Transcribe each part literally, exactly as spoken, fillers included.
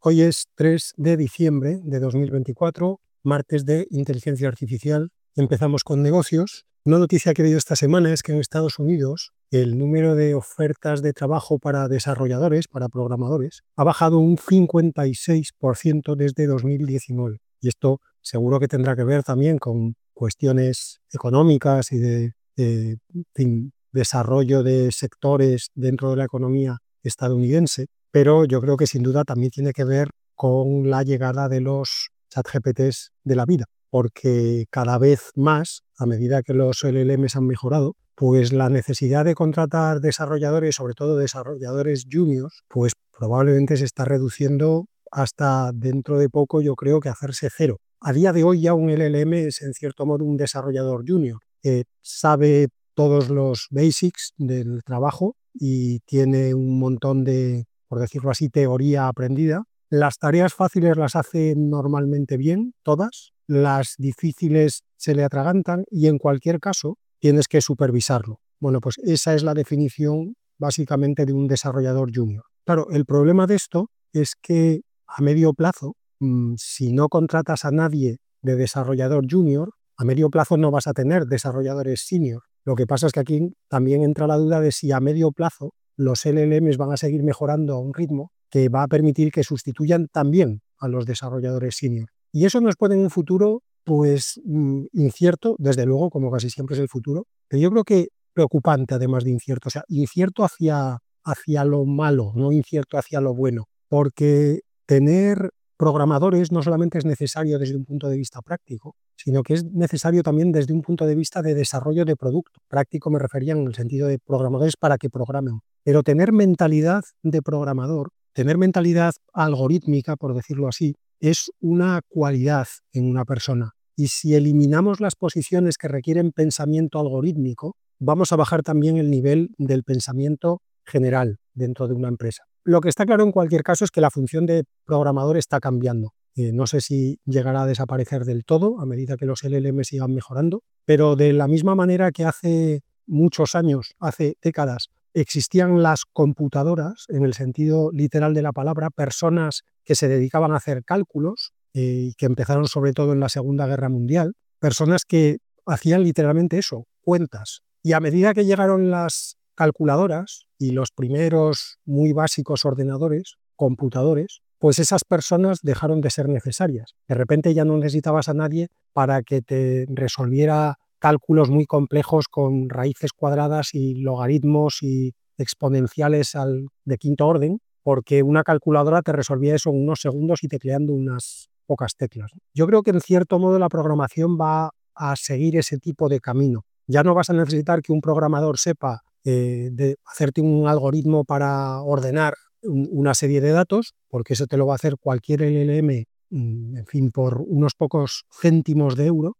Hoy es tres de diciembre de dos mil veinticuatro, martes de inteligencia artificial. Empezamos con negocios. Una noticia que he leído esta semana es que en Estados Unidos el número de ofertas de trabajo para desarrolladores, para programadores, ha bajado un cincuenta y seis por ciento desde dos mil diecinueve. Y esto seguro que tendrá que ver también con cuestiones económicas y de, de, de desarrollo de sectores dentro de la economía estadounidense. Pero yo creo que sin duda también tiene que ver con la llegada de los ChatGPTs de la vida, porque cada vez más, a medida que los L L Ms han mejorado, pues la necesidad de contratar desarrolladores, sobre todo desarrolladores juniors, pues probablemente se está reduciendo hasta dentro de poco, yo creo que hacerse cero. A día de hoy ya un L L M es en cierto modo un desarrollador junior, que sabe todos los basics del trabajo y tiene un montón de, por decirlo así, teoría aprendida. Las tareas fáciles las hace normalmente bien, todas. Las difíciles se le atragantan y en cualquier caso tienes que supervisarlo. Bueno, pues esa es la definición básicamente de un desarrollador junior. Claro, el problema de esto es que a medio plazo, mmm, si no contratas a nadie de desarrollador junior, a medio plazo no vas a tener desarrolladores senior. Lo que pasa es que aquí también entra la duda de si a medio plazo los L L Ms van a seguir mejorando a un ritmo que va a permitir que sustituyan también a los desarrolladores senior. Y eso nos pone en un futuro pues incierto, desde luego, como casi siempre es el futuro, pero yo creo que preocupante además de incierto, o sea, incierto hacia, hacia lo malo, no incierto hacia lo bueno, porque tener programadores no solamente es necesario desde un punto de vista práctico, sino que es necesario también desde un punto de vista de desarrollo de producto. Práctico me refería en el sentido de programadores para que programen. Pero tener mentalidad de programador, tener mentalidad algorítmica, por decirlo así, es una cualidad en una persona. Y si eliminamos las posiciones que requieren pensamiento algorítmico, vamos a bajar también el nivel del pensamiento general dentro de una empresa. Lo que está claro en cualquier caso es que la función de programador está cambiando. Eh, no sé si llegará a desaparecer del todo a medida que los L L M sigan mejorando, pero de la misma manera que hace muchos años, hace décadas, existían las computadoras, en el sentido literal de la palabra, personas que se dedicaban a hacer cálculos, eh, que empezaron sobre todo en la Segunda Guerra Mundial, personas que hacían literalmente eso, cuentas. Y a medida que llegaron las calculadoras y los primeros muy básicos ordenadores, computadores, pues esas personas dejaron de ser necesarias. De repente ya no necesitabas a nadie para que te resolviera cálculos muy complejos con raíces cuadradas y logaritmos y exponenciales al, de quinto orden, porque una calculadora te resolvía eso en unos segundos y tecleando unas pocas teclas. Yo creo que en cierto modo la programación va a seguir ese tipo de camino. Ya no vas a necesitar que un programador sepa eh, de hacerte un algoritmo para ordenar un, una serie de datos, porque eso te lo va a hacer cualquier L L M, en fin, por unos pocos céntimos de euro.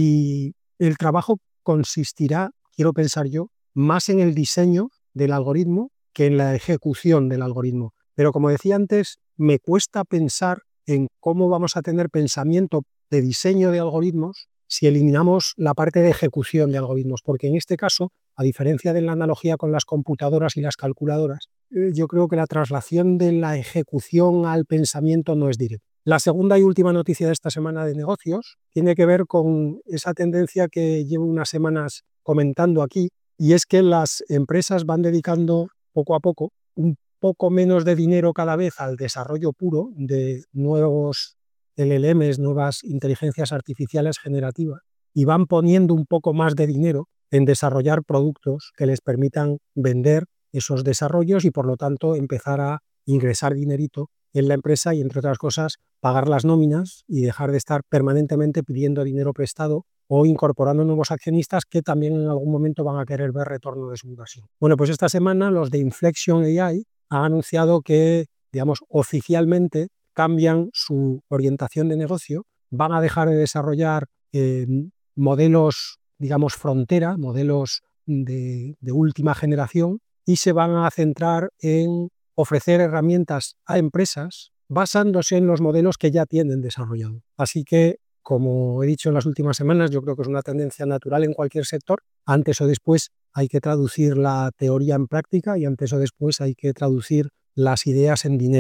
Y el trabajo consistirá, quiero pensar yo, más en el diseño del algoritmo que en la ejecución del algoritmo. Pero como decía antes, me cuesta pensar en cómo vamos a tener pensamiento de diseño de algoritmos si eliminamos la parte de ejecución de algoritmos, porque en este caso, a diferencia de la analogía con las computadoras y las calculadoras, eh, yo creo que la traslación de la ejecución al pensamiento no es directa. La segunda y última noticia de esta semana de negocios tiene que ver con esa tendencia que llevo unas semanas comentando aquí, y es que las empresas van dedicando poco a poco un poco menos de dinero cada vez al desarrollo puro de nuevos L L Ms, nuevas inteligencias artificiales generativas, y van poniendo un poco más de dinero en desarrollar productos que les permitan vender esos desarrollos y por lo tanto empezar a ingresar dinerito en la empresa y, entre otras cosas, pagar las nóminas y dejar de estar permanentemente pidiendo dinero prestado o incorporando nuevos accionistas que también en algún momento van a querer ver retorno de su inversión. Bueno, pues esta semana los de Inflection A I han anunciado que, digamos, oficialmente cambian su orientación de negocio, van a dejar de desarrollar eh, modelos, digamos, frontera, modelos de, de última generación, y se van a centrar en ofrecer herramientas a empresas basándose en los modelos que ya tienen desarrollados. Así que, como he dicho en las últimas semanas, yo creo que es una tendencia natural en cualquier sector. Antes o después hay que traducir la teoría en práctica y antes o después hay que traducir las ideas en dinero.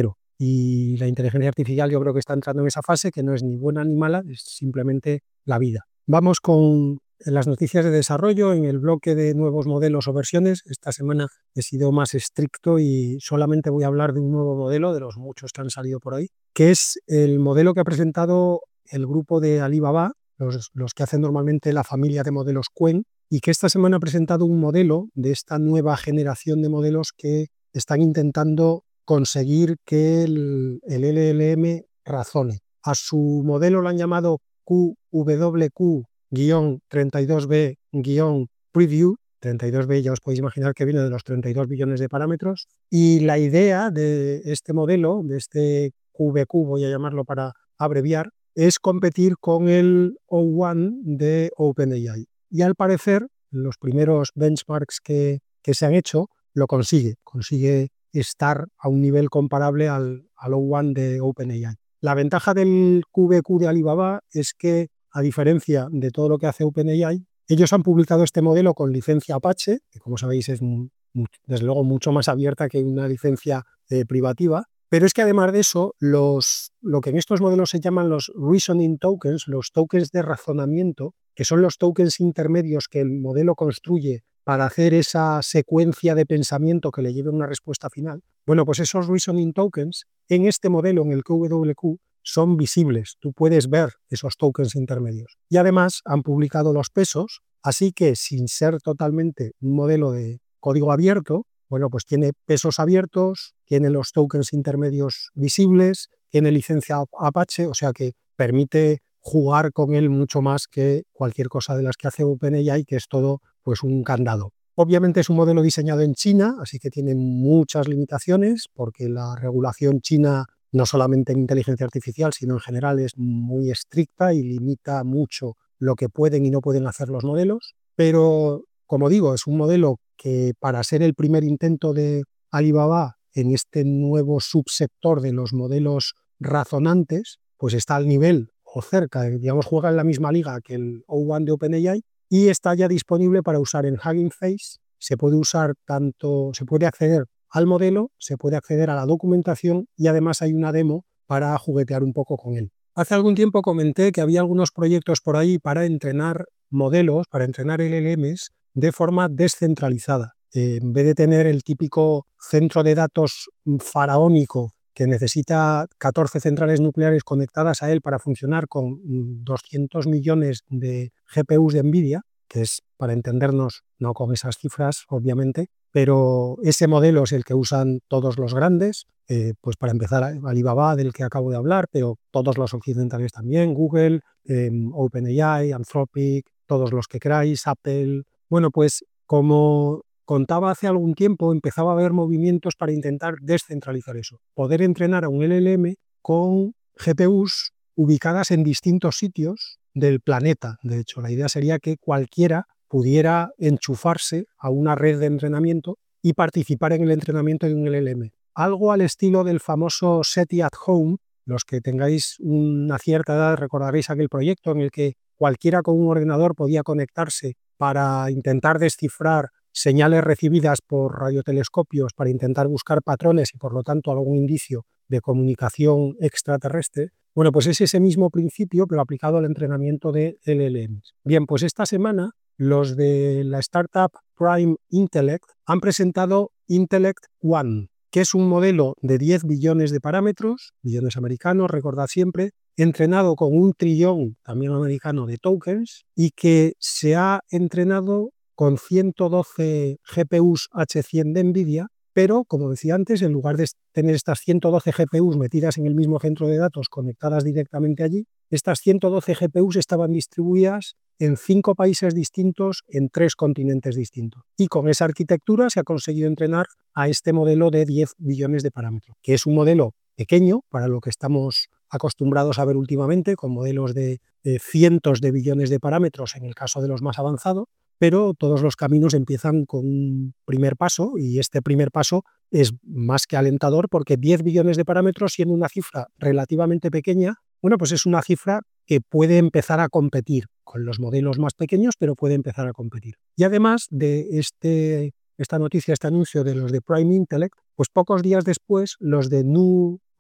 y la inteligencia artificial yo creo que está entrando en esa fase que no es ni buena ni mala, es simplemente la vida. Vamos con las noticias de desarrollo en el bloque de nuevos modelos o versiones. Esta semana he sido más estricto y solamente voy a hablar de un nuevo modelo, de los muchos que han salido por ahí, que es el modelo que ha presentado el grupo de Alibaba, los, los que hacen normalmente la familia de modelos Qwen, y que esta semana ha presentado un modelo de esta nueva generación de modelos que están intentando conseguir que el, el L L M razone. A su modelo lo han llamado Q W Q treinta y dos B Preview. treinta y dos B ya os podéis imaginar que viene de los treinta y dos billones de parámetros. Y la idea de este modelo, de este Q V Q, voy a llamarlo para abreviar, es competir con el O uno de OpenAI. Y al parecer, los primeros benchmarks que, que se han hecho lo consigue, consigue estar a un nivel comparable al, al O uno de OpenAI. La ventaja del Q V Q de Alibaba es que, a diferencia de todo lo que hace OpenAI, ellos han publicado este modelo con licencia Apache, que como sabéis es muy, desde luego mucho más abierta que una licencia eh, privativa, pero es que además de eso, los, lo que en estos modelos se llaman los reasoning tokens, los tokens de razonamiento, que son los tokens intermedios que el modelo construye para hacer esa secuencia de pensamiento que le lleve a una respuesta final, bueno, pues esos reasoning tokens en este modelo, en el Q W Q, son visibles. Tú puedes ver esos tokens intermedios. Y además han publicado los pesos, así que sin ser totalmente un modelo de código abierto, bueno, pues tiene pesos abiertos, tiene los tokens intermedios visibles, tiene licencia Apache, o sea que permite jugar con él mucho más que cualquier cosa de las que hace OpenAI, que es todo pues un candado. Obviamente es un modelo diseñado en China, así que tiene muchas limitaciones, porque la regulación china, no solamente en inteligencia artificial, sino en general, es muy estricta y limita mucho lo que pueden y no pueden hacer los modelos. Pero, como digo, es un modelo que, para ser el primer intento de Alibaba en este nuevo subsector de los modelos razonantes, pues está al nivel o cerca, digamos, juega en la misma liga que el O uno de OpenAI y está ya disponible para usar en Hugging Face. Se puede usar tanto, se puede acceder al modelo, se puede acceder a la documentación y además hay una demo para juguetear un poco con él. Hace algún tiempo comenté que había algunos proyectos por ahí para entrenar modelos, para entrenar L L Ms de forma descentralizada. Eh, en vez de tener el típico centro de datos faraónico que necesita catorce centrales nucleares conectadas a él para funcionar con doscientos millones de G P Us de NVIDIA, que es, para entendernos, no con esas cifras, obviamente, pero ese modelo es el que usan todos los grandes, eh, pues para empezar Alibaba, del que acabo de hablar, pero todos los occidentales también, Google, eh, OpenAI, Anthropic, todos los que queráis, Apple. Bueno, pues como contaba hace algún tiempo, empezaba a haber movimientos para intentar descentralizar eso, poder entrenar a un L L M con G P Us ubicadas en distintos sitios del planeta. De hecho, la idea sería que cualquiera pudiera enchufarse a una red de entrenamiento y participar en el entrenamiento de un L L M. Algo al estilo del famoso SETI at Home. Los que tengáis una cierta edad recordaréis aquel proyecto en el que cualquiera con un ordenador podía conectarse para intentar descifrar señales recibidas por radiotelescopios, para intentar buscar patrones y por lo tanto algún indicio de comunicación extraterrestre. Bueno, pues es ese mismo principio, pero aplicado al entrenamiento de L L Ms. Bien, pues esta semana los de la startup Prime Intellect han presentado Intellect One, que es un modelo de diez billones de parámetros, billones americanos, recordad siempre, entrenado con un trillón, también americano, de tokens, y que se ha entrenado con ciento doce G P Us H cien de NVIDIA, pero, como decía antes, en lugar de tener estas ciento doce G P Us metidas en el mismo centro de datos conectadas directamente allí, estas ciento doce G P Us estaban distribuidas en cinco países distintos, en tres continentes distintos. Y con esa arquitectura se ha conseguido entrenar a este modelo de diez billones de parámetros, que es un modelo pequeño para lo que estamos acostumbrados a ver últimamente, con modelos de, de cientos de billones de parámetros en el caso de los más avanzados, pero todos los caminos empiezan con un primer paso y este primer paso es más que alentador porque diez billones de parámetros, siendo una cifra relativamente pequeña, bueno, pues es una cifra que puede empezar a competir con los modelos más pequeños, pero puede empezar a competir. Y además de este, esta noticia, este anuncio de los de Prime Intellect, pues pocos días después los de New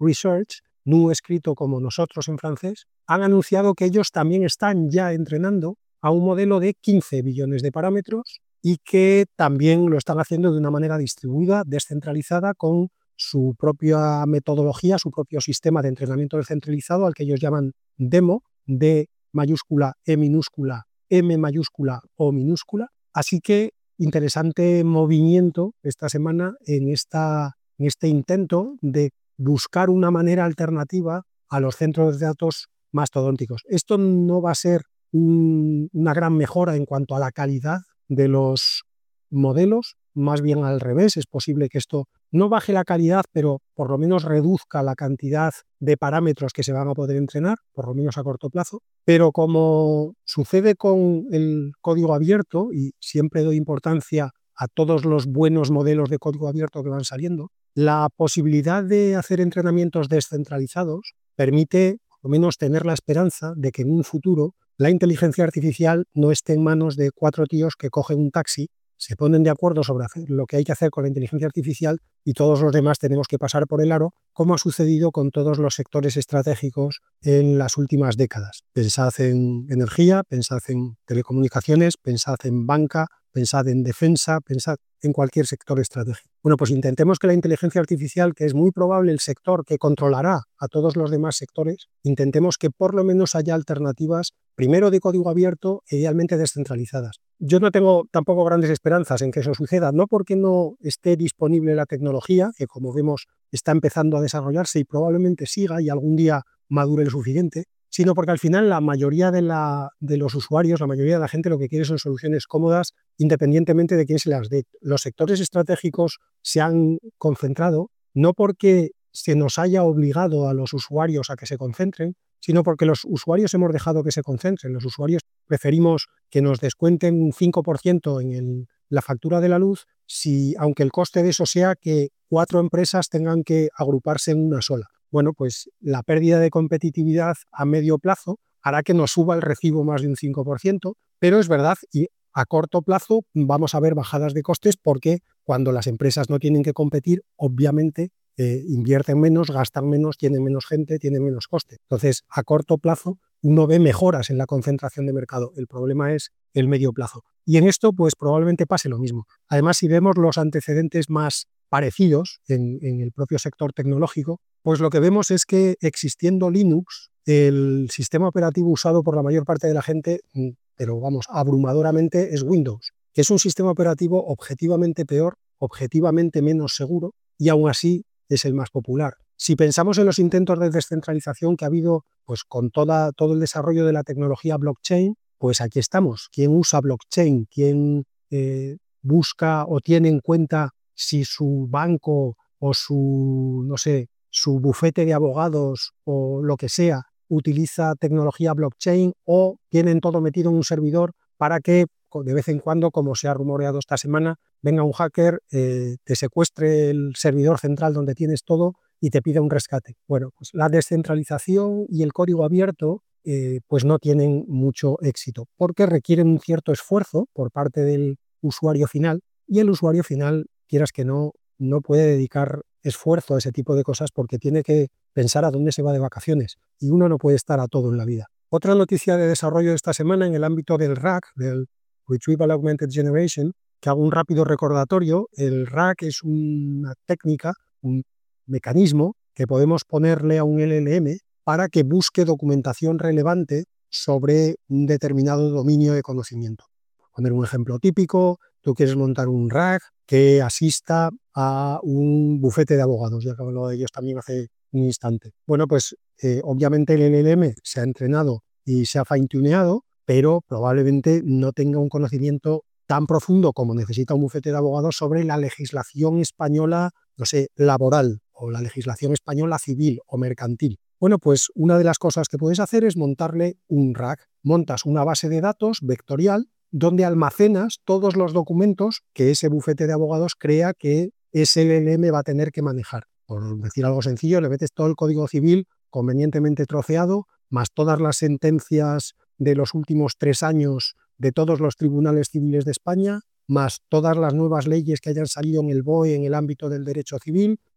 Research, N U escrito como nosotros en francés, han anunciado que ellos también están ya entrenando a un modelo de quince billones de parámetros y que también lo están haciendo de una manera distribuida, descentralizada, con su propia metodología, su propio sistema de entrenamiento descentralizado, al que ellos llaman DEMO, D mayúscula, E minúscula, M mayúscula, O minúscula. Así que interesante movimiento esta semana en, esta, en este intento de buscar una manera alternativa a los centros de datos mastodónticos. Esto no va a ser un, una gran mejora en cuanto a la calidad de los modelos, más bien al revés. Es posible que esto no baje la calidad, pero por lo menos reduzca la cantidad de parámetros que se van a poder entrenar, por lo menos a corto plazo. Pero como sucede con el código abierto, y siempre doy importancia a todos los buenos modelos de código abierto que van saliendo, la posibilidad de hacer entrenamientos descentralizados permite por lo menos tener la esperanza de que en un futuro la inteligencia artificial no esté en manos de cuatro tíos que cogen un taxi, se ponen de acuerdo sobre hacer lo que hay que hacer con la inteligencia artificial y todos los demás tenemos que pasar por el aro, como ha sucedido con todos los sectores estratégicos en las últimas décadas. Pensad en energía, pensad en telecomunicaciones, pensad en banca, pensad en defensa, pensad en cualquier sector estratégico. Bueno, pues intentemos que la inteligencia artificial, que es muy probable el sector que controlará a todos los demás sectores, intentemos que por lo menos haya alternativas, primero de código abierto e idealmente descentralizadas. Yo no tengo tampoco grandes esperanzas en que eso suceda, no porque no esté disponible la tecnología, que como vemos está empezando a desarrollarse y probablemente siga y algún día madure lo suficiente, sino porque al final la mayoría de, la, de los usuarios, la mayoría de la gente lo que quiere son soluciones cómodas independientemente de quién se las dé. Los sectores estratégicos se han concentrado no porque se nos haya obligado a los usuarios a que se concentren, sino porque los usuarios hemos dejado que se concentren. Los usuarios preferimos que nos descuenten un cinco por ciento en el, la factura de la luz, si, aunque el coste de eso sea que cuatro empresas tengan que agruparse en una sola. Bueno, pues la pérdida de competitividad a medio plazo hará que nos suba el recibo más de un cinco por ciento, pero es verdad, y a corto plazo vamos a ver bajadas de costes porque cuando las empresas no tienen que competir, obviamente eh, invierten menos, gastan menos, tienen menos gente, tienen menos coste. Entonces, a corto plazo uno ve mejoras en la concentración de mercado. El problema es el medio plazo. Y en esto, pues probablemente pase lo mismo. Además, si vemos los antecedentes más parecidos en, en el propio sector tecnológico, pues lo que vemos es que existiendo Linux, el sistema operativo usado por la mayor parte de la gente, pero vamos, abrumadoramente, es Windows, que es un sistema operativo objetivamente peor, objetivamente menos seguro, y aún así es el más popular. Si pensamos en los intentos de descentralización que ha habido pues, con toda, todo el desarrollo de la tecnología blockchain, pues aquí estamos. ¿Quién usa blockchain? ¿Quién eh, busca o tiene en cuenta si su banco o su, no sé, su bufete de abogados o lo que sea utiliza tecnología blockchain o tienen todo metido en un servidor para que de vez en cuando, como se ha rumoreado esta semana, venga un hacker, eh, te secuestre el servidor central donde tienes todo y te pida un rescate? Bueno, pues la descentralización y el código abierto eh, pues no tienen mucho éxito porque requieren un cierto esfuerzo por parte del usuario final y el usuario final, quieras que no, no puede dedicar esfuerzo a ese tipo de cosas porque tiene que pensar a dónde se va de vacaciones y uno no puede estar a todo en la vida. Otra noticia de desarrollo de esta semana en el ámbito del R A G, del Retrieval Augmented Generation, que hago un rápido recordatorio. El R A G es una técnica, un mecanismo que podemos ponerle a un L L M para que busque documentación relevante sobre un determinado dominio de conocimiento. Por poner un ejemplo típico, tú quieres montar un R A G que asista a un bufete de abogados, ya que hablaba de ellos también hace un instante. Bueno, pues eh, obviamente el L L M se ha entrenado y se ha fine-tuneado, pero probablemente no tenga un conocimiento tan profundo como necesita un bufete de abogados sobre la legislación española, no sé, laboral, o la legislación española civil o mercantil. Bueno, pues una de las cosas que puedes hacer es montarle un R A G. Montas una base de datos vectorial donde almacenas todos los documentos que ese bufete de abogados crea que ese L L M va a tener que manejar. Por decir algo sencillo, le metes todo el código civil convenientemente troceado, más todas las sentencias de los últimos tres años de todos los tribunales civiles de España, más todas las nuevas leyes que hayan salido en el B O E en el ámbito del derecho civil,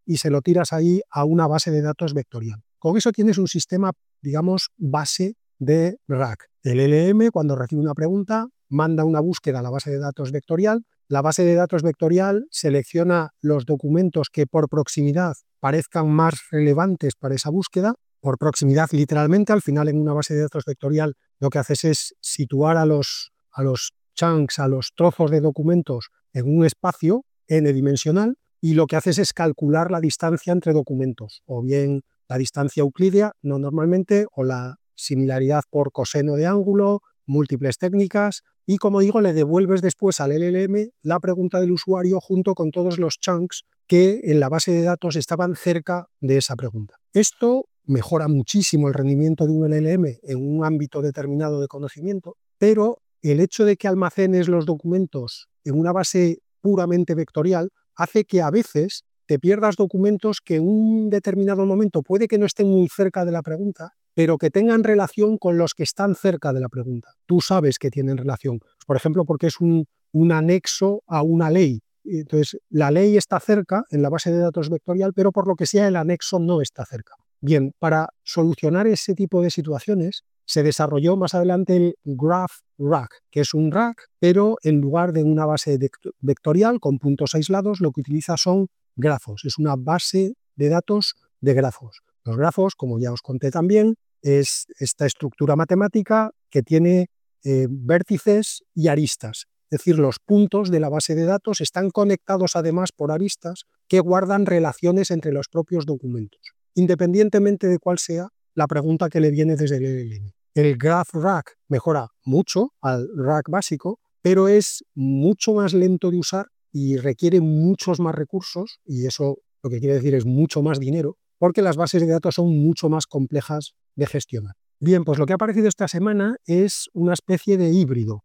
y se lo tiras ahí a una base de datos vectorial. Con eso tienes un sistema, digamos, base de R A C. El L L M, cuando recibe una pregunta, manda una búsqueda a la base de datos vectorial. La base de datos vectorial selecciona los documentos que por proximidad parezcan más relevantes para esa búsqueda. Por proximidad, literalmente, al final en una base de datos vectorial lo que haces es situar a los, a los chunks, a los trozos de documentos en un espacio n-dimensional, y lo que haces es calcular la distancia entre documentos, o bien la distancia euclídea, no normalmente, o la similaridad por coseno de ángulo, múltiples técnicas, y como digo, le devuelves después al L L M la pregunta del usuario junto con todos los chunks que en la base de datos estaban cerca de esa pregunta. Esto mejora muchísimo el rendimiento de un L L M en un ámbito determinado de conocimiento, pero el hecho de que almacenes los documentos en una base puramente vectorial hace que a veces te pierdas documentos que en un determinado momento puede que no estén muy cerca de la pregunta, pero que tengan relación con los que están cerca de la pregunta. Tú sabes que tienen relación, por ejemplo, porque es un, un anexo a una ley. Entonces, la ley está cerca en la base de datos vectorial, pero por lo que sea el anexo no está cerca. Bien, para solucionar ese tipo de situaciones, se desarrolló más adelante el Graph R A C, que es un R A C, pero en lugar de una base vectorial con puntos aislados, lo que utiliza son grafos. Es una base de datos de grafos. Los grafos, como ya os conté también, es esta estructura matemática que tiene eh, vértices y aristas. Es decir, los puntos de la base de datos están conectados además por aristas que guardan relaciones entre los propios documentos, independientemente de cuál sea la pregunta que le viene desde el L L M. El Graph R A C mejora mucho al R A C básico, pero es mucho más lento de usar y requiere muchos más recursos, y eso lo que quiere decir es mucho más dinero, porque las bases de datos son mucho más complejas de gestionar. Bien, pues lo que ha aparecido esta semana es una especie de híbrido,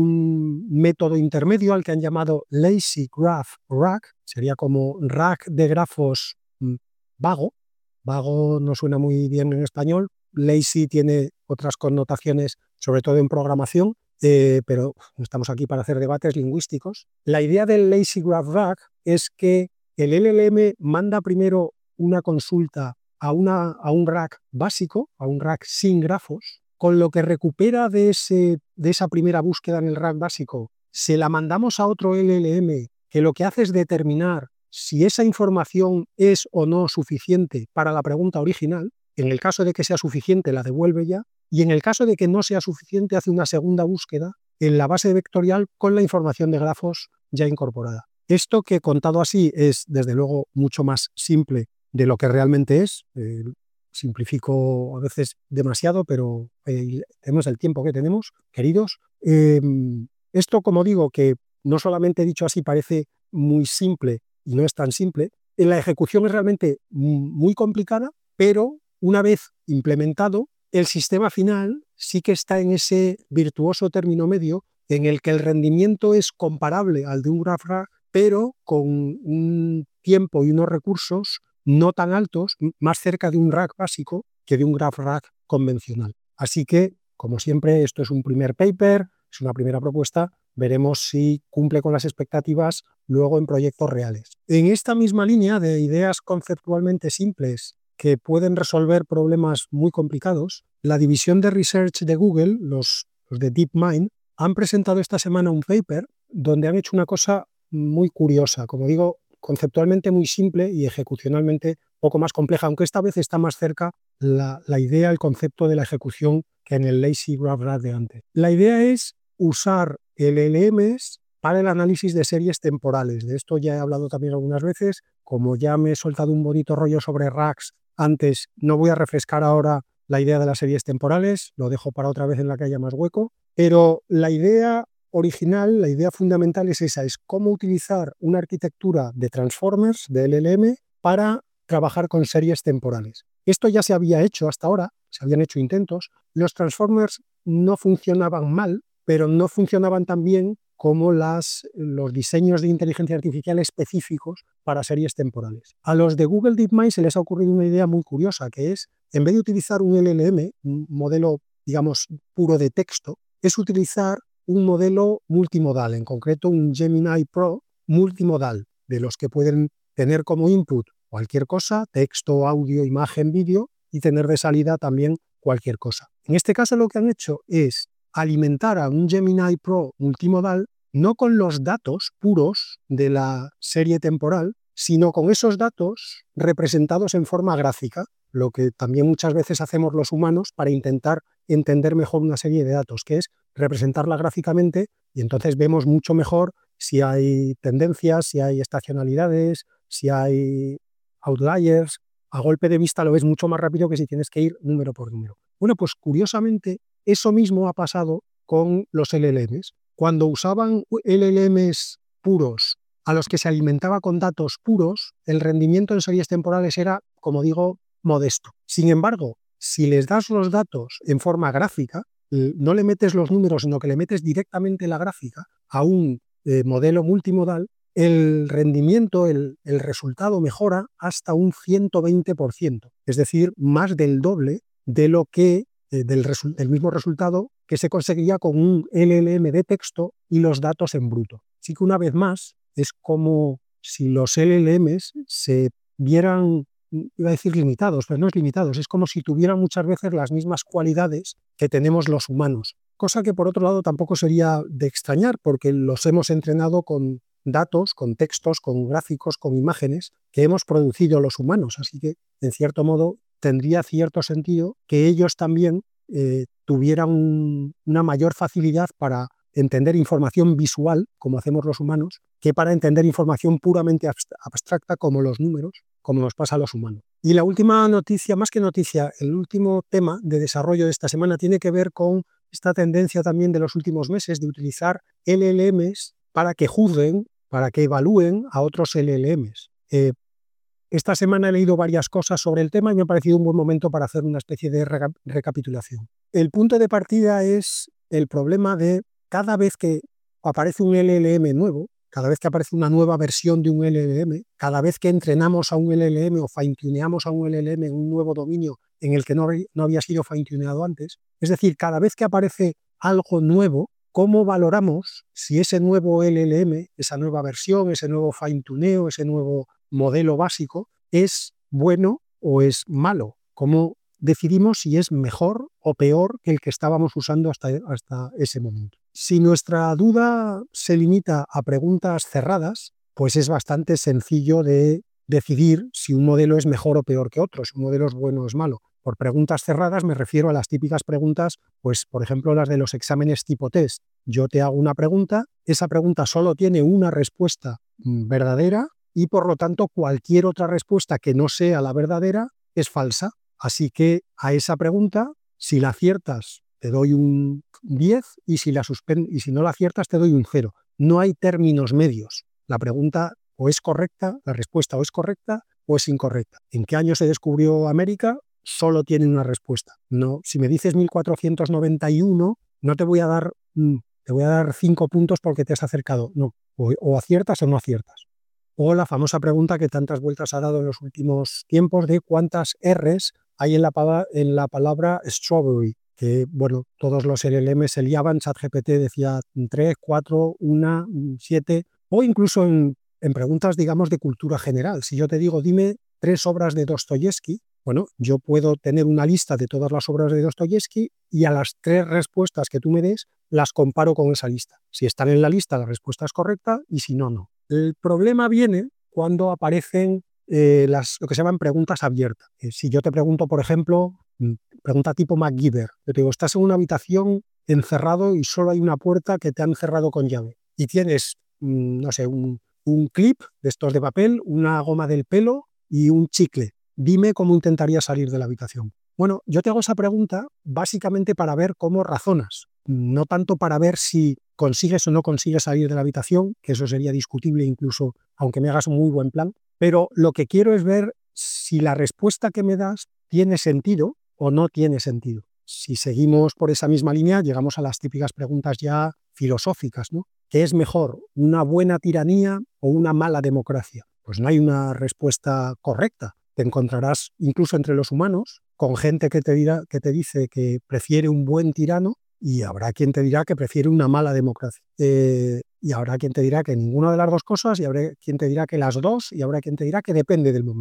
un método intermedio al que han llamado Lazy Graph R A C, sería como R A C de grafos mmm, vago. Vago no suena muy bien en español. Lazy tiene otras connotaciones, sobre todo en programación, eh, pero no estamos aquí para hacer debates lingüísticos. La idea del Lazy Graph R A C es que el L L M manda primero una consulta a, una, a un R A C básico, a un R A C sin grafos, con lo que recupera de, ese, de esa primera búsqueda en el R A C básico, se la mandamos a otro L L M que lo que hace es determinar si esa información es o no suficiente para la pregunta original. En el caso de que sea suficiente, la devuelve ya, y en el caso de que no sea suficiente, hace una segunda búsqueda en la base vectorial con la información de grafos ya incorporada. Esto, que contado así es desde luego mucho más simple de lo que realmente es. Eh, simplifico a veces demasiado, pero eh, tenemos el tiempo que tenemos, queridos. Eh, esto, como digo, que no solamente dicho así parece muy simple y no es tan simple, en la ejecución es realmente muy complicada, pero una vez implementado, el sistema final sí que está en ese virtuoso término medio en el que el rendimiento es comparable al de un Graph R A C, pero con un tiempo y unos recursos no tan altos, más cerca de un R A C básico que de un Graph R A C convencional. Así que, como siempre, esto es un primer paper, es una primera propuesta, veremos si cumple con las expectativas luego en proyectos reales. En esta misma línea de ideas conceptualmente simples que pueden resolver problemas muy complicados, la división de research de Google, los, los de DeepMind, han presentado esta semana un paper donde han hecho una cosa muy curiosa, como digo, conceptualmente muy simple y ejecucionalmente poco más compleja, aunque esta vez está más cerca la, la idea, el concepto de la ejecución que en el Lazy Graph R A C de antes. La idea es usar L L Ms para el análisis de series temporales. De esto ya he hablado también algunas veces. Como ya me he soltado un bonito rollo sobre R A Cs antes, no voy a refrescar ahora la idea de las series temporales, lo dejo para otra vez en la que haya más hueco, pero la idea original, la idea fundamental es esa, es cómo utilizar una arquitectura de transformers, de L L M, para trabajar con series temporales. Esto ya se había hecho hasta ahora, se habían hecho intentos. Los transformers no funcionaban mal, pero no funcionaban tan bien como las, los diseños de inteligencia artificial específicos para series temporales. A los de Google DeepMind se les ha ocurrido una idea muy curiosa, que es, en vez de utilizar un L L M, un modelo, digamos, puro de texto, es utilizar un modelo multimodal, en concreto un Gemini Pro multimodal, de los que pueden tener como input cualquier cosa, texto, audio, imagen, vídeo, y tener de salida también cualquier cosa. En este caso lo que han hecho es alimentar a un Gemini Pro multimodal no con los datos puros de la serie temporal, sino con esos datos representados en forma gráfica, lo que también muchas veces hacemos los humanos para intentar entender mejor una serie de datos, que es representarla gráficamente, y entonces vemos mucho mejor si hay tendencias, si hay estacionalidades, si hay outliers. A golpe de vista lo ves mucho más rápido que si tienes que ir número por número. Bueno, pues curiosamente eso mismo ha pasado con los L L Ms. Cuando usaban L L Ms puros a los que se alimentaba con datos puros, el rendimiento en series temporales era, como digo, modesto. Sin embargo, si les das los datos en forma gráfica, no le metes los números, sino que le metes directamente la gráfica a un eh, modelo multimodal, el rendimiento, el, el resultado mejora hasta un ciento veinte por ciento, es decir, más del doble de lo que, eh, del, resu del mismo resultado que se conseguía con un L L M de texto y los datos en bruto. Así que una vez más, es como si los L L Ms se vieran, iba a decir limitados, pero no es limitados, es como si tuvieran muchas veces las mismas cualidades que tenemos los humanos, cosa que por otro lado tampoco sería de extrañar, porque los hemos entrenado con datos, con textos, con gráficos, con imágenes que hemos producido los humanos, así que en cierto modo tendría cierto sentido que ellos también eh, tuvieran un, una mayor facilidad para entender información visual, como hacemos los humanos, que para entender información puramente abstracta, como los números, como nos pasa a los humanos. Y la última noticia, más que noticia, el último tema de desarrollo de esta semana tiene que ver con esta tendencia también de los últimos meses de utilizar L L Ms para que juzguen, para que evalúen a otros L L Ms. Eh, esta semana he leído varias cosas sobre el tema y me ha parecido un buen momento para hacer una especie de reca recapitulación. El punto de partida es el problema de cada vez que aparece un L L M nuevo, cada vez que aparece una nueva versión de un L L M, cada vez que entrenamos a un L L M o fine-tuneamos a un L L M en un nuevo dominio en el que no, no había sido fine-tuneado antes, es decir, cada vez que aparece algo nuevo, ¿cómo valoramos si ese nuevo L L M, esa nueva versión, ese nuevo fine-tuneo, ese nuevo modelo básico, es bueno o es malo? ¿Cómo decidimos si es mejor o peor que el que estábamos usando hasta, hasta ese momento? Si nuestra duda se limita a preguntas cerradas, pues es bastante sencillo de decidir si un modelo es mejor o peor que otro, si un modelo es bueno o es malo. Por preguntas cerradas me refiero a las típicas preguntas, pues por ejemplo las de los exámenes tipo test. Yo te hago una pregunta, esa pregunta solo tiene una respuesta verdadera y por lo tanto cualquier otra respuesta que no sea la verdadera es falsa. Así que a esa pregunta, si la aciertas, te doy un diez y si, la y si no la aciertas te doy un cero. No hay términos medios. La pregunta o es correcta, la respuesta o es correcta o es incorrecta. ¿En qué año se descubrió América? Solo tiene una respuesta. No, si me dices mil cuatrocientos noventa y uno, no te voy a dar, te voy a dar cinco puntos porque te has acercado. No, o, o aciertas o no aciertas. O la famosa pregunta que tantas vueltas ha dado en los últimos tiempos de cuántas R's hay en la, en la palabra strawberry, que bueno, todos los L L M se liaban, ChatGPT decía tres, cuatro, uno, siete, o incluso en, en preguntas, digamos, de cultura general. Si yo te digo, dime tres obras de Dostoyevsky, bueno, yo puedo tener una lista de todas las obras de Dostoyevsky y a las tres respuestas que tú me des las comparo con esa lista. Si están en la lista, la respuesta es correcta y si no, no. El problema viene cuando aparecen eh, las, lo que se llaman preguntas abiertas. Eh, si yo te pregunto, por ejemplo, pregunta tipo MacGyver, yo te digo, estás en una habitación encerrado y solo hay una puerta que te han cerrado con llave y tienes, mmm, no sé, un, un clip de estos de papel, una goma del pelo y un chicle. Dime cómo intentarías salir de la habitación. Bueno, yo te hago esa pregunta básicamente para ver cómo razonas, no tanto para ver si consigues o no consigues salir de la habitación, que eso sería discutible incluso aunque me hagas un muy buen plan, pero lo que quiero es ver si la respuesta que me das tiene sentido o no tiene sentido. Si seguimos por esa misma línea, llegamos a las típicas preguntas ya filosóficas, ¿no? ¿Qué es mejor, una buena tiranía o una mala democracia? Pues no hay una respuesta correcta. Te encontrarás incluso entre los humanos con gente que te, dirá, que te dice que prefiere un buen tirano y habrá quien te dirá que prefiere una mala democracia. Eh, y habrá quien te dirá que ninguna de las dos cosas y habrá quien te dirá que las dos y habrá quien te dirá que depende del momento.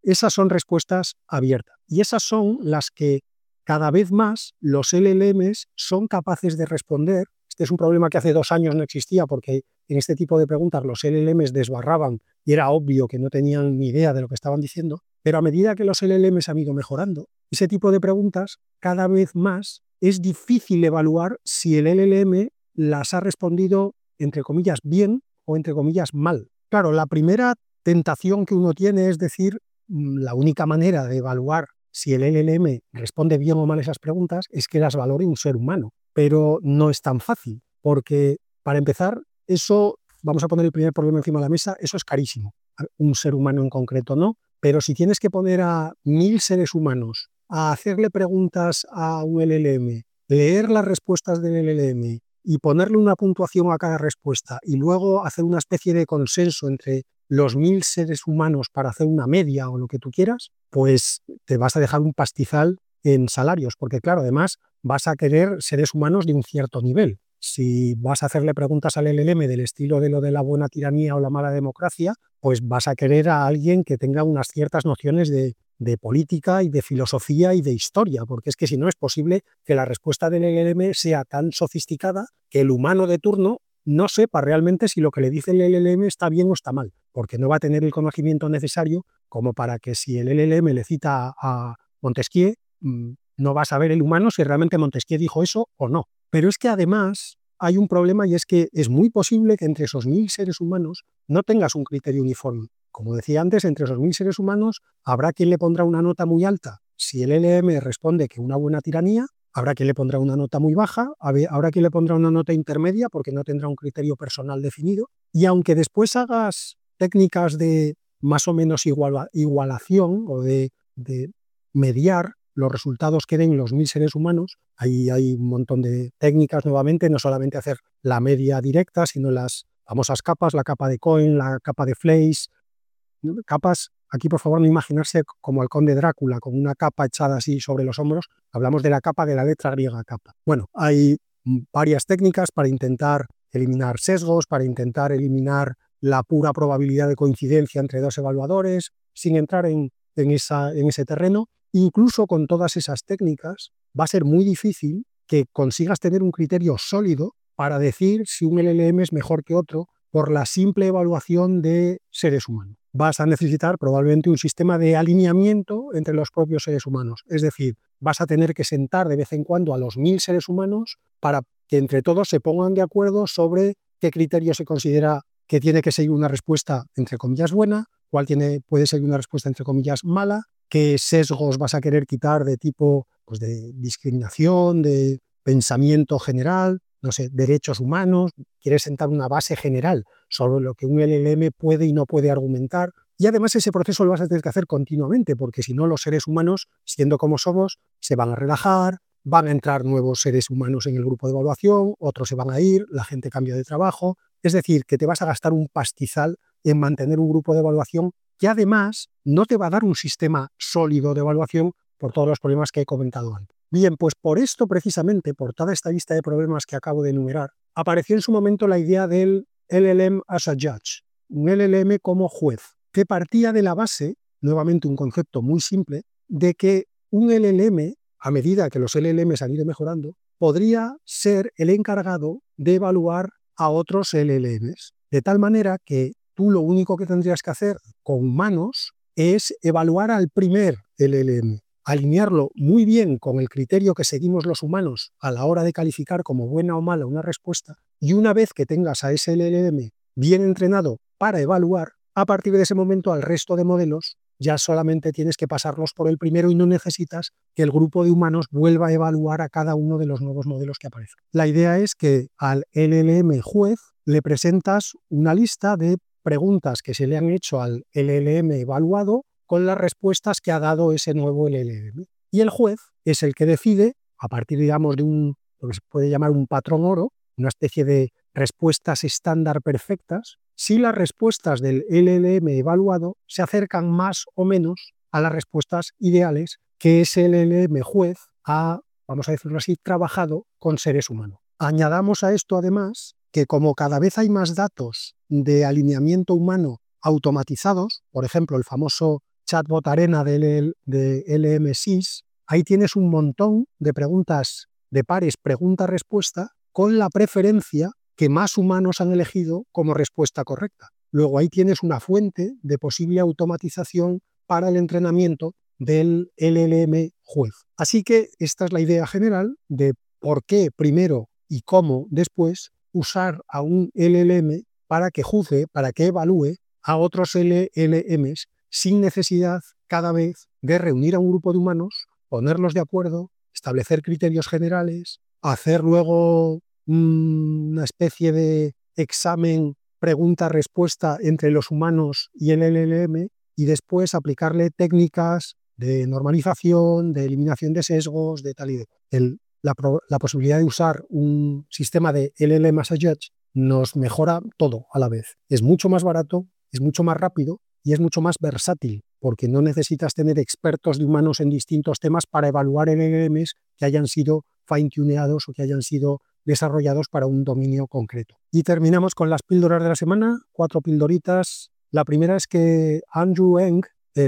esas son respuestas abiertas. Y esas son las que cada vez más los L L Ms son capaces de responder. Este es un problema que hace dos años no existía, porque en este tipo de preguntas los L L Ms desbarraban y era obvio que no tenían ni idea de lo que estaban diciendo. Pero a medida que los L L Ms han ido mejorando, ese tipo de preguntas cada vez más es difícil evaluar si el L L M las ha respondido, entre comillas, bien o entre comillas, mal. Claro, la primera tentación que uno tiene es decir, la única manera de evaluar si el L L M responde bien o mal esas preguntas es que las valore un ser humano. Pero no es tan fácil, porque para empezar, eso, vamos a poner el primer problema encima de la mesa, eso es carísimo. Un ser humano en concreto no, pero si tienes que poner a mil seres humanos a hacerle preguntas a un L L M, leer las respuestas del L L M y ponerle una puntuación a cada respuesta y luego hacer una especie de consenso entre los mil seres humanos para hacer una media o lo que tú quieras, pues te vas a dejar un pastizal en salarios, porque claro, además vas a querer seres humanos de un cierto nivel. Si vas a hacerle preguntas al L L M del estilo de lo de la buena tiranía o la mala democracia, pues vas a querer a alguien que tenga unas ciertas nociones de, de política y de filosofía y de historia, porque es que si no es posible que la respuesta del L L M sea tan sofisticada que el humano de turno no sepa realmente si lo que le dice el L L M está bien o está mal, porque no va a tener el conocimiento necesario como para que si el L L M le cita a Montesquieu, no va a saber el humano si realmente Montesquieu dijo eso o no. Pero es que además hay un problema y es que es muy posible que entre esos mil seres humanos no tengas un criterio uniforme. Como decía antes, entre esos mil seres humanos habrá quien le pondrá una nota muy alta si el L L M responde que una buena tiranía, habrá quien le pondrá una nota muy baja, habrá quien le pondrá una nota intermedia porque no tendrá un criterio personal definido. Y aunque después hagas técnicas de más o menos igual, igualación o de, de mediar los resultados que den los mil seres humanos, ahí hay un montón de técnicas nuevamente, no solamente hacer la media directa, sino las famosas capas, la capa de Cohen, la capa de Fleiss, capas, aquí por favor no imaginarse como el conde Drácula, con una capa echada así sobre los hombros, hablamos de la capa de la letra griega capa. Bueno, hay varias técnicas para intentar eliminar sesgos, para intentar eliminar la pura probabilidad de coincidencia entre dos evaluadores, sin entrar en, en, esa, en ese terreno. Incluso con todas esas técnicas va a ser muy difícil que consigas tener un criterio sólido para decir si un L L M es mejor que otro por la simple evaluación de seres humanos. Vas a necesitar probablemente un sistema de alineamiento entre los propios seres humanos. Es decir, vas a tener que sentar de vez en cuando a los mil seres humanos para que entre todos se pongan de acuerdo sobre qué criterio se considera que tiene que seguir una respuesta entre comillas buena, cuál tiene, puede seguir una respuesta entre comillas mala, qué sesgos vas a querer quitar de tipo pues de discriminación, de pensamiento general, no sé, derechos humanos, quieres sentar una base general sobre lo que un L L M puede y no puede argumentar. Y además ese proceso lo vas a tener que hacer continuamente, porque si no los seres humanos, siendo como somos, se van a relajar, van a entrar nuevos seres humanos en el grupo de evaluación, otros se van a ir, la gente cambia de trabajo. Es decir, que te vas a gastar un pastizal en mantener un grupo de evaluación que además no te va a dar un sistema sólido de evaluación por todos los problemas que he comentado antes. Bien, pues por esto precisamente, por toda esta lista de problemas que acabo de enumerar, apareció en su momento la idea del L L M as a judge, un L L M como juez, que partía de la base, nuevamente un concepto muy simple, de que un L L M, a medida que los L L Ms han ido mejorando, podría ser el encargado de evaluar a otros L L Ms, de tal manera que tú lo único que tendrías que hacer con humanos es evaluar al primer L L M, alinearlo muy bien con el criterio que seguimos los humanos a la hora de calificar como buena o mala una respuesta, y una vez que tengas a ese L L M bien entrenado para evaluar, a partir de ese momento al resto de modelos ya solamente tienes que pasarlos por el primero y no necesitas que el grupo de humanos vuelva a evaluar a cada uno de los nuevos modelos que aparezcan. La idea es que al L L M juez le presentas una lista de preguntas que se le han hecho al L L M evaluado con las respuestas que ha dado ese nuevo L L M. Y el juez es el que decide, a partir, digamos, de un, lo que se puede llamar un patrón oro, una especie de respuestas estándar perfectas, si las respuestas del L L M evaluado se acercan más o menos a las respuestas ideales que ese L L M juez ha, vamos a decirlo así, trabajado con seres humanos. Añadamos a esto además que como cada vez hay más datos de alineamiento humano automatizados, por ejemplo el famoso chatbot arena de, de L M S I S, ahí tienes un montón de preguntas de pares pregunta-respuesta con la preferencia que más humanos han elegido como respuesta correcta. Luego ahí tienes una fuente de posible automatización para el entrenamiento del L L M juez. Así que esta es la idea general de por qué primero y cómo después usar a un L L M para que juzgue, para que evalúe a otros L L Ms sin necesidad cada vez de reunir a un grupo de humanos, ponerlos de acuerdo, establecer criterios generales, hacer luego una especie de examen pregunta-respuesta entre los humanos y el L L M y después aplicarle técnicas de normalización, de eliminación de sesgos, de tal y de el, la, la posibilidad de usar un sistema de L L M as a Judge nos mejora todo a la vez. Es mucho más barato, es mucho más rápido y es mucho más versátil, porque no necesitas tener expertos de humanos en distintos temas para evaluar L L Ms que hayan sido fine-tuneados o que hayan sido desarrollados para un dominio concreto. Y terminamos con las píldoras de la semana, cuatro pildoritas. La primera es que Andrew Ng,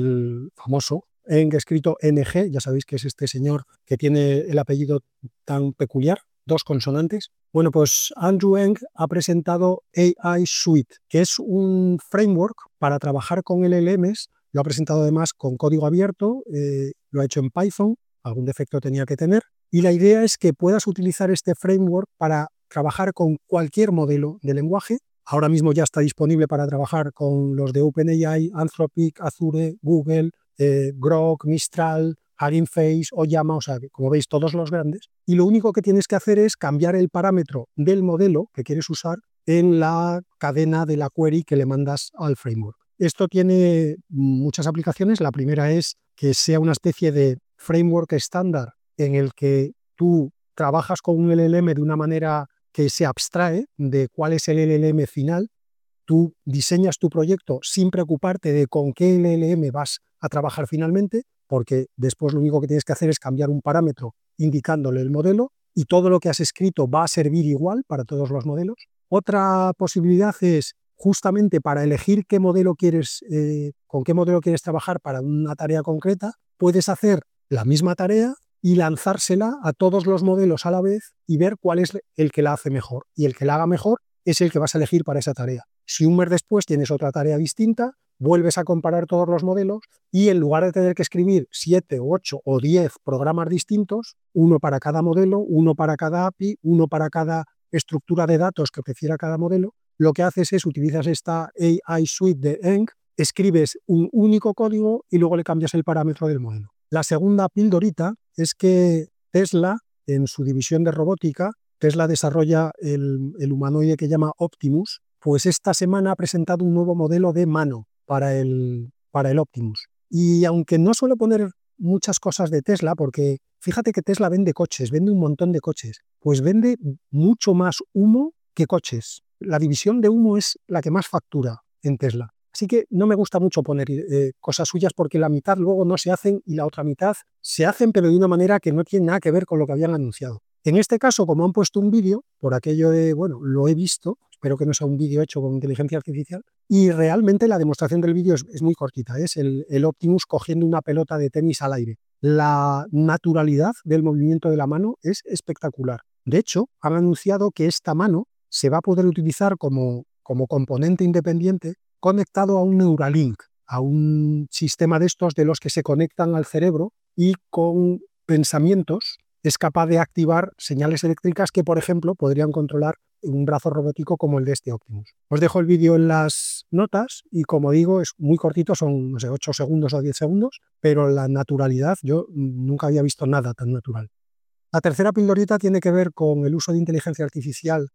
el famoso Ng escrito N G, ya sabéis que es este señor que tiene el apellido tan peculiar, dos consonantes. Bueno, pues Andrew Ng ha presentado A I Suite, que es un framework para trabajar con L L Ms. Lo ha presentado además con código abierto, eh, lo ha hecho en Python, algún defecto tenía que tener, y la idea es que puedas utilizar este framework para trabajar con cualquier modelo de lenguaje. Ahora mismo ya está disponible para trabajar con los de OpenAI, Anthropic, Azure, Google, eh, Grok, Mistral, Hugging Face, Oyama, o sea, como veis, todos los grandes. Y lo único que tienes que hacer es cambiar el parámetro del modelo que quieres usar en la cadena de la query que le mandas al framework. Esto tiene muchas aplicaciones. La primera es que sea una especie de framework estándar en el que tú trabajas con un L L M de una manera que se abstrae de cuál es el L L M final. Tú diseñas tu proyecto sin preocuparte de con qué L L M vas a trabajar finalmente, porque después lo único que tienes que hacer es cambiar un parámetro indicándole el modelo y todo lo que has escrito va a servir igual para todos los modelos. Otra posibilidad es justamente para elegir qué modelo quieres, eh, con qué modelo quieres trabajar para una tarea concreta, puedes hacer la misma tarea y lanzársela a todos los modelos a la vez y ver cuál es el que la hace mejor. Y el que la haga mejor es el que vas a elegir para esa tarea. Si un mes después tienes otra tarea distinta, vuelves a comparar todos los modelos y en lugar de tener que escribir siete, ocho o diez programas distintos, uno para cada modelo, uno para cada A P I, uno para cada estructura de datos que prefiera cada modelo, lo que haces es utilizas esta A I Suite de Ng, escribes un único código y luego le cambias el parámetro del modelo. La segunda pildorita es que Tesla, en su división de robótica, Tesla desarrolla el, el humanoide que llama Optimus, pues esta semana ha presentado un nuevo modelo de mano para el, para el Optimus. Y aunque no suelo poner muchas cosas de Tesla, porque fíjate que Tesla vende coches, vende un montón de coches, pues vende mucho más humo que coches. La división de humo es la que más factura en Tesla. Así que no me gusta mucho poner eh, cosas suyas porque la mitad luego no se hacen y la otra mitad se hacen, pero de una manera que no tiene nada que ver con lo que habían anunciado. En este caso, como han puesto un vídeo, por aquello de, bueno, lo he visto, espero que no sea un vídeo hecho con inteligencia artificial, y realmente la demostración del vídeo es, es muy cortita, es el, el Optimus cogiendo una pelota de tenis al aire. La naturalidad del movimiento de la mano es espectacular. De hecho, han anunciado que esta mano se va a poder utilizar como, como componente independiente conectado a un Neuralink, a un sistema de estos de los que se conectan al cerebro y con pensamientos es capaz de activar señales eléctricas que, por ejemplo, podrían controlar un brazo robótico como el de este Optimus. Os dejo el vídeo en las notas y, como digo, es muy cortito, son no sé, ocho segundos o diez segundos, pero la naturalidad, yo nunca había visto nada tan natural. La tercera pildorita tiene que ver con el uso de inteligencia artificial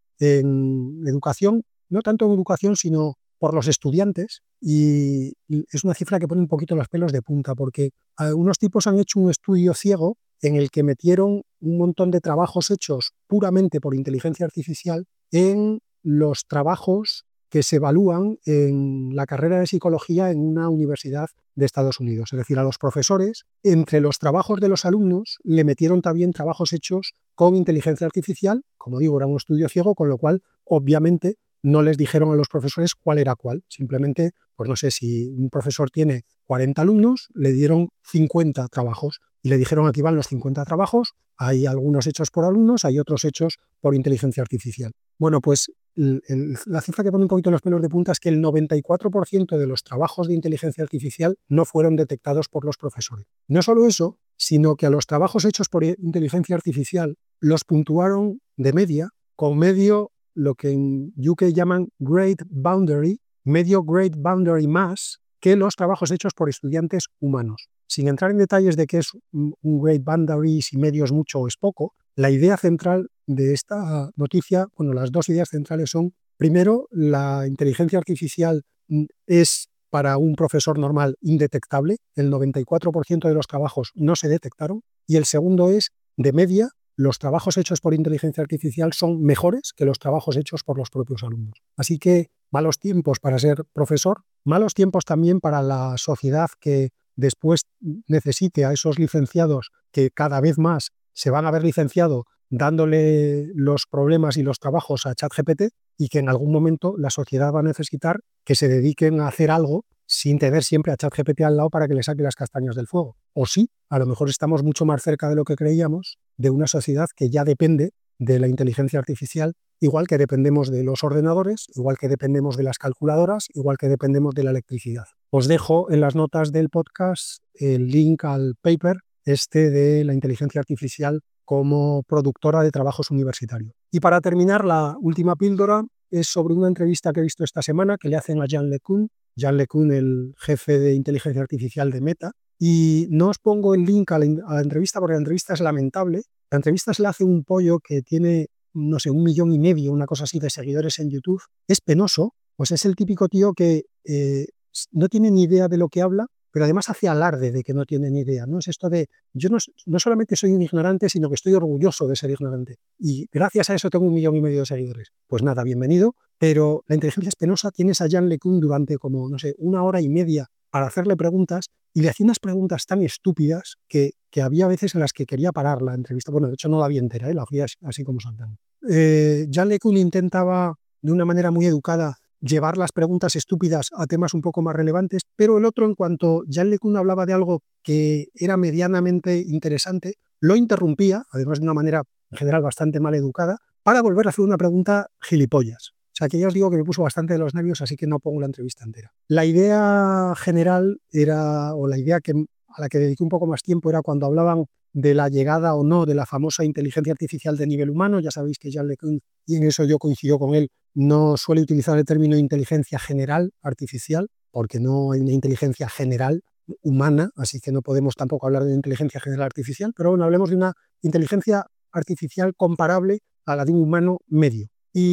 en educación, no tanto en educación, sino por los estudiantes, y es una cifra que pone un poquito los pelos de punta, porque algunos tipos han hecho un estudio ciego en el que metieron un montón de trabajos hechos puramente por inteligencia artificial en los trabajos que se evalúan en la carrera de psicología en una universidad de Estados Unidos. Es decir, a los profesores, entre los trabajos de los alumnos, le metieron también trabajos hechos con inteligencia artificial. Como digo, era un estudio ciego, con lo cual, obviamente, no les dijeron a los profesores cuál era cuál. Simplemente, pues no sé, si un profesor tiene cuarenta alumnos, le dieron cincuenta trabajos y le dijeron aquí van los cincuenta trabajos, hay algunos hechos por alumnos, hay otros hechos por inteligencia artificial. Bueno, pues el, el, la cifra que pone un poquito los pelos de punta es que el noventa y cuatro por ciento de los trabajos de inteligencia artificial no fueron detectados por los profesores. No solo eso, sino que a los trabajos hechos por inteligencia artificial los puntuaron de media con medio, lo que en U K llaman grade boundary, medio grade boundary más que los trabajos hechos por estudiantes humanos. Sin entrar en detalles de qué es un grade boundary, si medio es mucho o es poco, la idea central de esta noticia, bueno, las dos ideas centrales son, primero, la inteligencia artificial es para un profesor normal indetectable, el noventa y cuatro por ciento de los trabajos no se detectaron, y el segundo es, de media, los trabajos hechos por inteligencia artificial son mejores que los trabajos hechos por los propios alumnos. Así que malos tiempos para ser profesor, malos tiempos también para la sociedad que después necesite a esos licenciados que cada vez más se van a ver licenciado dándole los problemas y los trabajos a ChatGPT y que en algún momento la sociedad va a necesitar que se dediquen a hacer algo sin tener siempre a ChatGPT al lado para que le saque las castañas del fuego. O sí, a lo mejor estamos mucho más cerca de lo que creíamos de una sociedad que ya depende de la inteligencia artificial, igual que dependemos de los ordenadores, igual que dependemos de las calculadoras, igual que dependemos de la electricidad. Os dejo en las notas del podcast el link al paper este de la inteligencia artificial como productora de trabajos universitarios. Y para terminar, la última píldora es sobre una entrevista que he visto esta semana que le hacen a Yann LeCun, Yann LeCun, el jefe de inteligencia artificial de Meta, y no os pongo el link a la, a la entrevista porque la entrevista es lamentable. La entrevista se le hace un pollo que tiene, no sé, un millón y medio, una cosa así, de seguidores en YouTube. Es penoso, pues es el típico tío que eh, no tiene ni idea de lo que habla, pero además hace alarde de que no tiene ni idea. No es esto de, yo no, no solamente soy un ignorante, sino que estoy orgulloso de ser ignorante. Y gracias a eso tengo un millón y medio de seguidores. Pues nada, bienvenido. Pero la inteligencia es penosa. Tienes a Yann LeCun durante como, no sé, una hora y media para hacerle preguntas y le hacía unas preguntas tan estúpidas que, que había veces en las que quería parar la entrevista. Bueno, de hecho no la vi entera, ¿eh? La hacía así, así como saltando. Eh, Yann LeCun intentaba de una manera muy educada llevar las preguntas estúpidas a temas un poco más relevantes, pero el otro, en cuanto Yann LeCun hablaba de algo que era medianamente interesante, lo interrumpía, además de una manera en general bastante mal educada, para volver a hacer una pregunta gilipollas. O sea, que ya os digo que me puso bastante de los nervios, así que no pongo la entrevista entera. La idea general era, o la idea que, a la que dediqué un poco más tiempo era cuando hablaban de la llegada o no de la famosa inteligencia artificial de nivel humano. Ya sabéis que Yann LeCun, y en eso yo coincido con él, no suele utilizar el término inteligencia general artificial, porque no hay una inteligencia general humana, así que no podemos tampoco hablar de una inteligencia general artificial, pero bueno, hablemos de una inteligencia artificial comparable a la de un humano medio.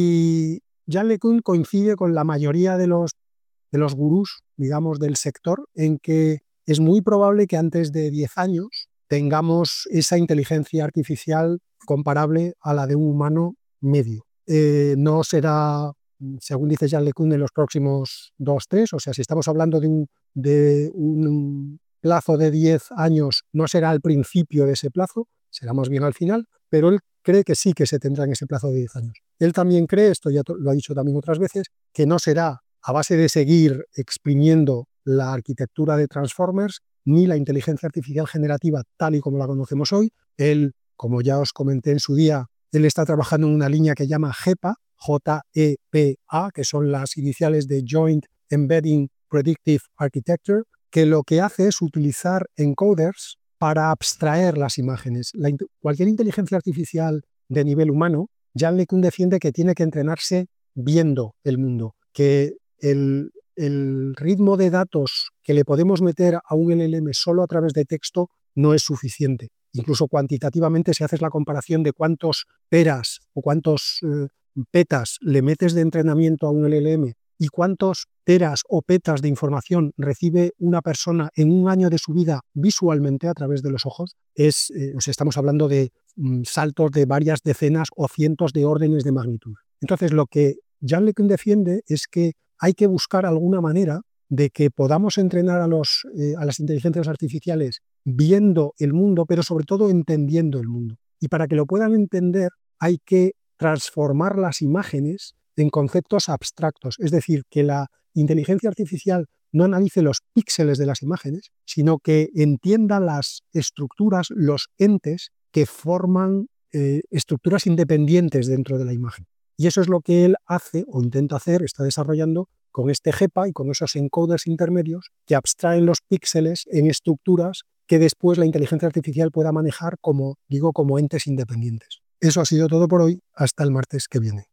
Y Yann LeCun coincide con la mayoría de los, de los gurús, digamos, del sector, en que es muy probable que antes de diez años tengamos esa inteligencia artificial comparable a la de un humano medio. Eh, no será, según dice Yann LeCun, en los próximos dos, tres, o sea, si estamos hablando de un, de un plazo de diez años, no será al principio de ese plazo, será más bien al final, pero él cree que sí que se tendrá en ese plazo de diez años. Él también cree, esto ya lo ha dicho también otras veces, que no será a base de seguir exprimiendo la arquitectura de Transformers ni la inteligencia artificial generativa tal y como la conocemos hoy. Él, como ya os comenté en su día, él está trabajando en una línea que llama JEPA, J E P A, que son las iniciales de Joint Embedding Predictive Architecture, que lo que hace es utilizar encoders para abstraer las imágenes. La, cualquier inteligencia artificial de nivel humano, Yann LeCun defiende que tiene que entrenarse viendo el mundo, que el, el ritmo de datos que le podemos meter a un L L M solo a través de texto no es suficiente. Incluso cuantitativamente, si haces la comparación de cuántos peras o cuántos eh, petas le metes de entrenamiento a un L L M y cuántos teras o petas de información recibe una persona en un año de su vida visualmente a través de los ojos, es, eh, o sea, estamos hablando de mm, saltos de varias decenas o cientos de órdenes de magnitud. Entonces, lo que Yann LeCun defiende es que hay que buscar alguna manera de que podamos entrenar a, los, eh, a las inteligencias artificiales viendo el mundo, pero sobre todo entendiendo el mundo. Y para que lo puedan entender hay que transformar las imágenes en conceptos abstractos, es decir, que la inteligencia artificial no analice los píxeles de las imágenes, sino que entienda las estructuras, los entes que forman eh, estructuras independientes dentro de la imagen. Y eso es lo que él hace o intenta hacer, está desarrollando con este GEPA y con esos encoders intermedios que abstraen los píxeles en estructuras que después la inteligencia artificial pueda manejar como, digo, como entes independientes. Eso ha sido todo por hoy. Hasta el martes que viene.